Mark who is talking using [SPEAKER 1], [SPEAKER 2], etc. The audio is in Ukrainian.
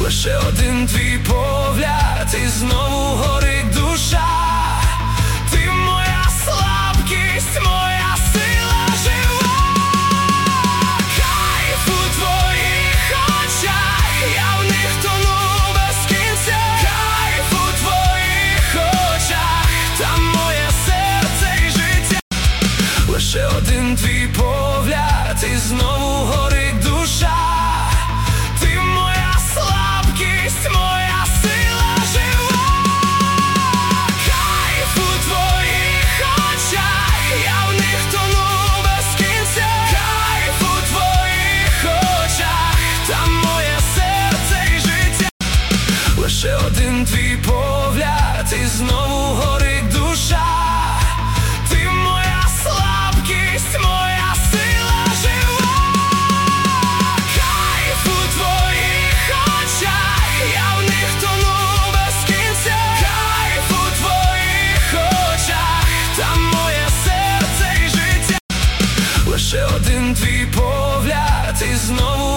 [SPEAKER 1] Лише один твій погляд, і знову горить душа. Ти моя слабкість, моя сила жива. Кайф у твоїх очах, я в них тону без кінця. Кайф у твоїх очах, там моє серце і життя. Лише один твій погляд, і знову горить душа. Моя сила жива. Кайф у твоїх очах, я в них тону без кінця. Кайф у твоїх очах, там моє серце і життя. Лише один твій погляд, і знову горить душа. Ти моя слабкість, моя сила жива. Кайф у твоїх очах, я в них тону без кінця. Кайф у твоїх очах, там моє серце і життя. Лише один твій погляд, і знову